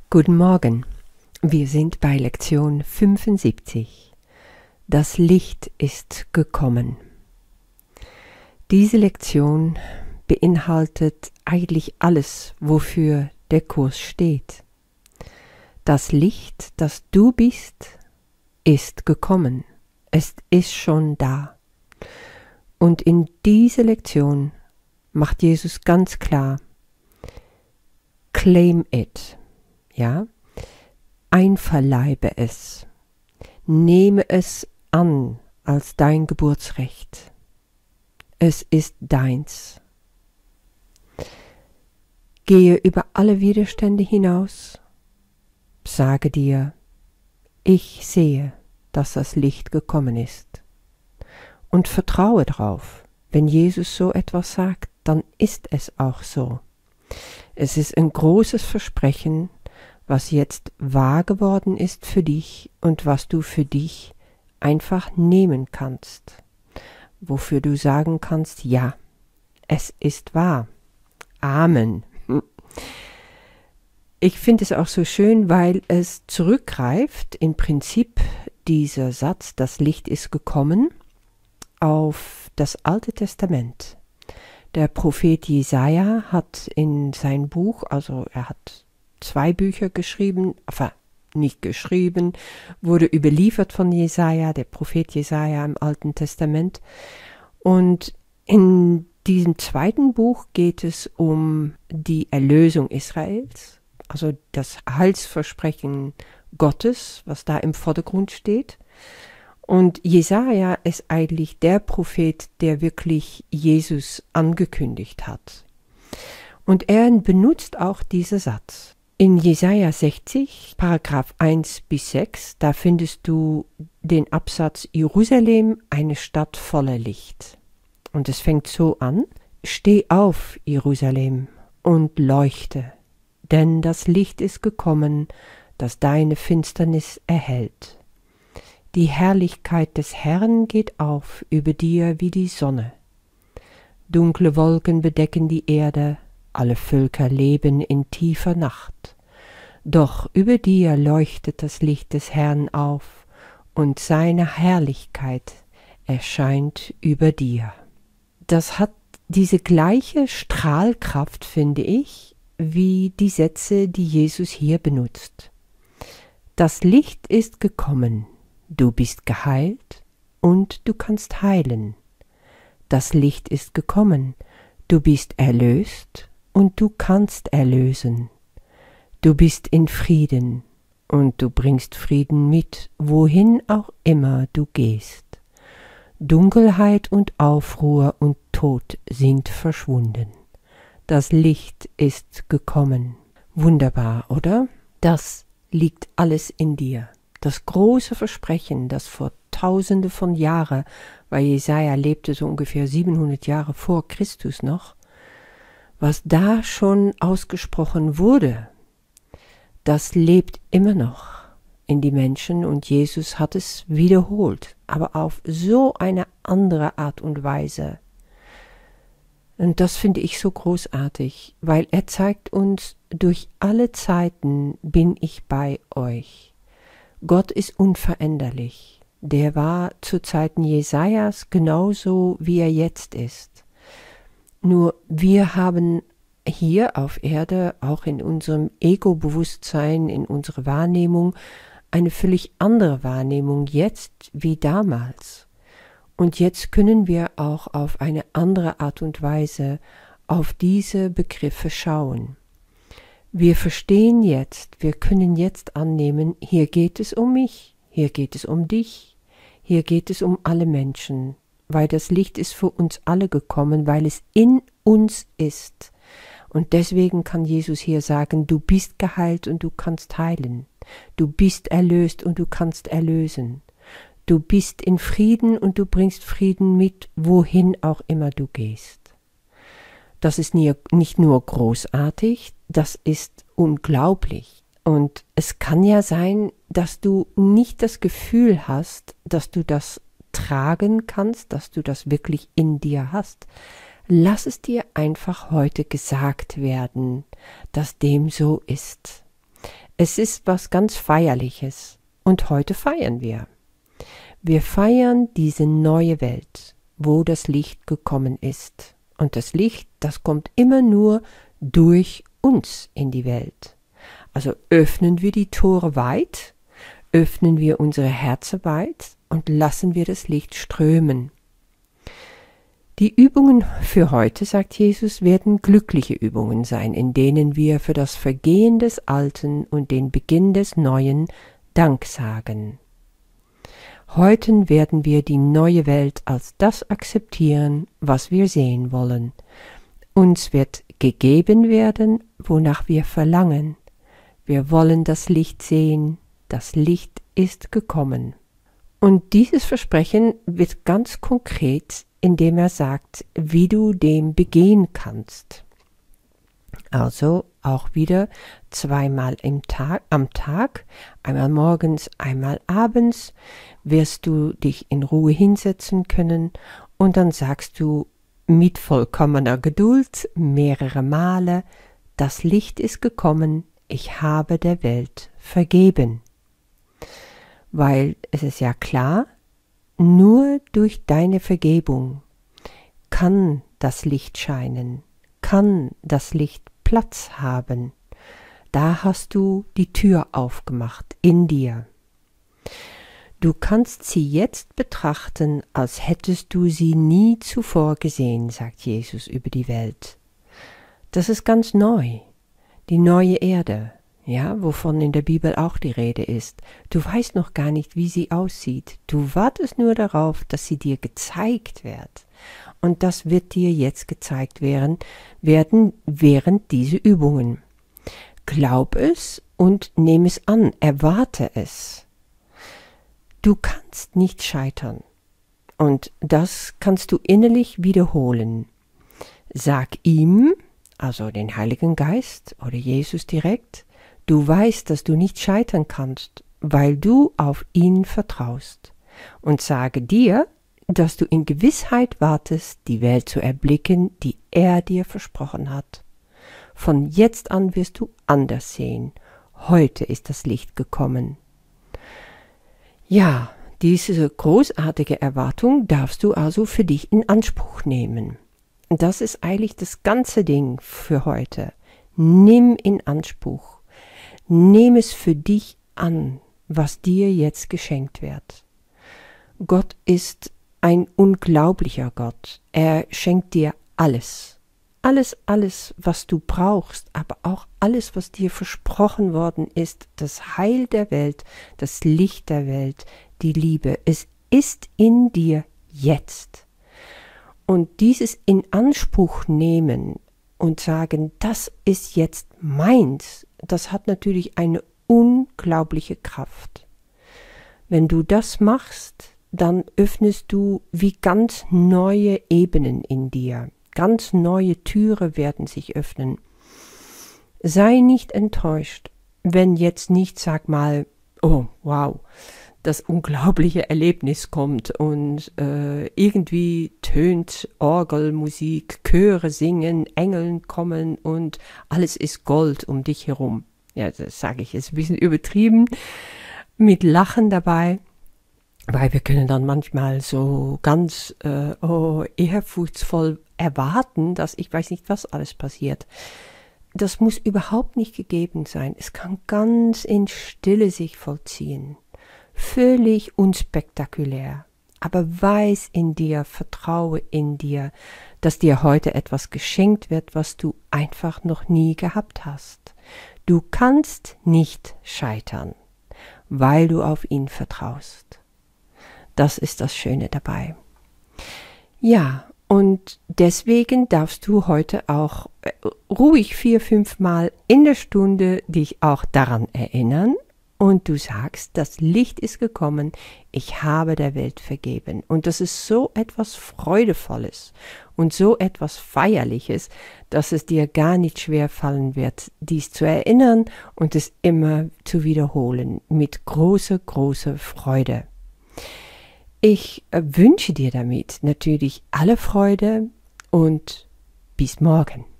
Guten Morgen, wir sind bei Lektion 75. Das Licht ist gekommen. Diese Lektion beinhaltet eigentlich alles, wofür der Kurs steht. Das Licht, das du bist, ist gekommen. Es ist schon da. Und in dieser Lektion macht Jesus ganz klar, claim it. Ja, einverleibe es, nehme es an als dein Geburtsrecht. Es ist deins. Gehe über alle Widerstände hinaus, sage dir, ich sehe, dass das Licht gekommen ist. Und vertraue drauf, wenn Jesus so etwas sagt, dann ist es auch so. Es ist ein großes Versprechen, was jetzt wahr geworden ist für dich und was du für dich einfach nehmen kannst, wofür du sagen kannst, ja, es ist wahr. Amen. Ich finde es auch so schön, weil es zurückgreift, im Prinzip dieser Satz, das Licht ist gekommen, auf das Alte Testament. Der Prophet Jesaja hat in sein Buch, also er hat 2 Bücher geschrieben, nicht geschrieben, wurde überliefert von Jesaja, der Prophet Jesaja im Alten Testament. Und in diesem 2. Buch geht es um die Erlösung Israels, also das Heilsversprechen Gottes, was da im Vordergrund steht. Und Jesaja ist eigentlich der Prophet, der wirklich Jesus angekündigt hat. Und er benutzt auch diesen Satz. In Jesaja 60, Paragraph 1 bis 6, da findest du den Absatz Jerusalem, eine Stadt voller Licht. Und es fängt so an, steh auf, Jerusalem, und leuchte, denn das Licht ist gekommen, das deine Finsternis erhellt. Die Herrlichkeit des Herrn geht auf über dir wie die Sonne. Dunkle Wolken bedecken die Erde, alle Völker leben in tiefer Nacht. Doch über dir leuchtet das Licht des Herrn auf, und seine Herrlichkeit erscheint über dir. Das hat diese gleiche Strahlkraft, finde ich, wie die Sätze, die Jesus hier benutzt. Das Licht ist gekommen, du bist geheilt und du kannst heilen. Das Licht ist gekommen, du bist erlöst und du kannst erlösen. Du bist in Frieden und du bringst Frieden mit, wohin auch immer du gehst. Dunkelheit und Aufruhr und Tod sind verschwunden. Das Licht ist gekommen. Wunderbar, oder? Das liegt alles in dir. Das große Versprechen, das vor Tausende von Jahren, weil Jesaja lebte so ungefähr 700 Jahre vor Christus noch, was da schon ausgesprochen wurde, das lebt immer noch in die Menschen und Jesus hat es wiederholt, aber auf so eine andere Art und Weise. Und das finde ich so großartig, weil er zeigt uns, durch alle Zeiten bin ich bei euch. Gott ist unveränderlich. Der war zu Zeiten Jesajas genauso, wie er jetzt ist. Nur wir haben hier auf Erde, auch in unserem Ego-Bewusstsein, in unserer Wahrnehmung, eine völlig andere Wahrnehmung jetzt wie damals. Und jetzt können wir auch auf eine andere Art und Weise auf diese Begriffe schauen. Wir verstehen jetzt, wir können jetzt annehmen, hier geht es um mich, hier geht es um dich, hier geht es um alle Menschen, weil das Licht ist für uns alle gekommen, weil es in uns ist. Und deswegen kann Jesus hier sagen, du bist geheilt und du kannst heilen. Du bist erlöst und du kannst erlösen. Du bist in Frieden und du bringst Frieden mit, wohin auch immer du gehst. Das ist nicht nur großartig, das ist unglaublich. Und es kann ja sein, dass du nicht das Gefühl hast, dass du das tragen kannst, dass du das wirklich in dir hast. Lass es dir einfach heute gesagt werden, dass dem so ist. Es ist was ganz Feierliches und heute feiern wir. Wir feiern diese neue Welt, wo das Licht gekommen ist. Und das Licht, das kommt immer nur durch uns in die Welt. Also öffnen wir die Tore weit, öffnen wir unsere Herzen weit und lassen wir das Licht strömen. Die Übungen für heute, sagt Jesus, werden glückliche Übungen sein, in denen wir für das Vergehen des Alten und den Beginn des Neuen Dank sagen. Heute werden wir die neue Welt als das akzeptieren, was wir sehen wollen. Uns wird gegeben werden, wonach wir verlangen. Wir wollen das Licht sehen, das Licht ist gekommen. Und dieses Versprechen wird ganz konkret, indem er sagt, wie du dem begehen kannst. Also auch wieder 2-mal am Tag, einmal morgens, einmal abends, wirst du dich in Ruhe hinsetzen können und dann sagst du mit vollkommener Geduld mehrere Male, das Licht ist gekommen, ich habe der Welt vergeben. Weil es ist ja klar, nur durch deine Vergebung kann das Licht scheinen, kann das Licht Platz haben. Da hast du die Tür aufgemacht in dir. Du kannst sie jetzt betrachten, als hättest du sie nie zuvor gesehen, sagt Jesus über die Welt. Das ist ganz neu, die neue Erde, ja, wovon in der Bibel auch die Rede ist. Du weißt noch gar nicht, wie sie aussieht. Du wartest nur darauf, dass sie dir gezeigt wird. Und das wird dir jetzt gezeigt werden während diese Übungen. Glaub es und nimm es an, erwarte es. Du kannst nicht scheitern. Und das kannst du innerlich wiederholen. Sag ihm, also den Heiligen Geist oder Jesus direkt, du weißt, dass du nicht scheitern kannst, weil du auf ihn vertraust. Und sage dir, dass du in Gewissheit wartest, die Welt zu erblicken, die er dir versprochen hat. Von jetzt an wirst du anders sehen. Heute ist das Licht gekommen. Ja, diese großartige Erwartung darfst du also für dich in Anspruch nehmen. Und das ist eigentlich das ganze Ding für heute. Nimm in Anspruch. Nimm es für dich an, was dir jetzt geschenkt wird. Gott ist ein unglaublicher Gott. Er schenkt dir alles. Alles, was du brauchst, aber auch alles, was dir versprochen worden ist, das Heil der Welt, das Licht der Welt, die Liebe. Es ist in dir jetzt. Und dieses in Anspruch nehmen und sagen, das ist jetzt meins, das hat natürlich eine unglaubliche Kraft. Wenn du das machst, dann öffnest du wie ganz neue Ebenen in dir. Ganz neue Türen werden sich öffnen. Sei nicht enttäuscht, wenn jetzt nicht, sag mal, oh wow, das unglaubliche Erlebnis kommt und irgendwie tönt Orgelmusik, Chöre singen, Engeln kommen und alles ist Gold um dich herum. Ja, das sage ich jetzt ein bisschen übertrieben, mit Lachen dabei. Weil wir können dann manchmal so ganz ehrfurchtsvoll erwarten, dass ich weiß nicht, was alles passiert. Das muss überhaupt nicht gegeben sein. Es kann ganz in Stille sich vollziehen. Völlig unspektakulär. Aber weiß in dir, vertraue in dir, dass dir heute etwas geschenkt wird, was du einfach noch nie gehabt hast. Du kannst nicht scheitern, weil du auf ihn vertraust. Das ist das Schöne dabei. Ja, und deswegen darfst du heute auch ruhig 4-5 Mal in der Stunde dich auch daran erinnern und du sagst, das Licht ist gekommen, ich habe der Welt vergeben. Und das ist so etwas Freudevolles und so etwas Feierliches, dass es dir gar nicht schwer fallen wird, dies zu erinnern und es immer zu wiederholen mit großer, großer Freude. Ich wünsche dir damit natürlich alle Freude und bis morgen.